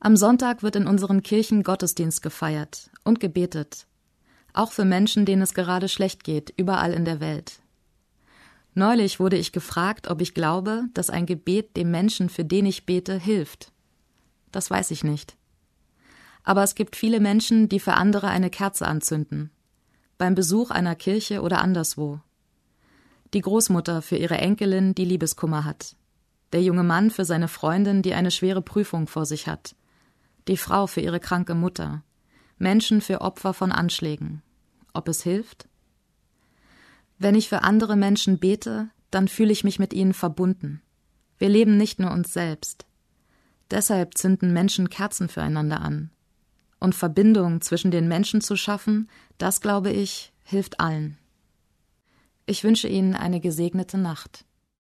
Am Sonntag wird in unseren Kirchen Gottesdienst gefeiert und gebetet. Auch für Menschen, denen es gerade schlecht geht, überall in der Welt. Neulich wurde ich gefragt, ob ich glaube, dass ein Gebet dem Menschen, für den ich bete, hilft. Das weiß ich nicht. Aber es gibt viele Menschen, die für andere eine Kerze anzünden. Beim Besuch einer Kirche oder anderswo. Die Großmutter für ihre Enkelin, die Liebeskummer hat. Der junge Mann für seine Freundin, die eine schwere Prüfung vor sich hat. Die Frau für ihre kranke Mutter. Menschen für Opfer von Anschlägen. Ob es hilft? Wenn ich für andere Menschen bete, dann fühle ich mich mit ihnen verbunden. Wir leben nicht nur uns selbst. Deshalb zünden Menschen Kerzen füreinander an. Und Verbindung zwischen den Menschen zu schaffen, das, glaube ich, hilft allen. Ich wünsche Ihnen eine gesegnete Nacht.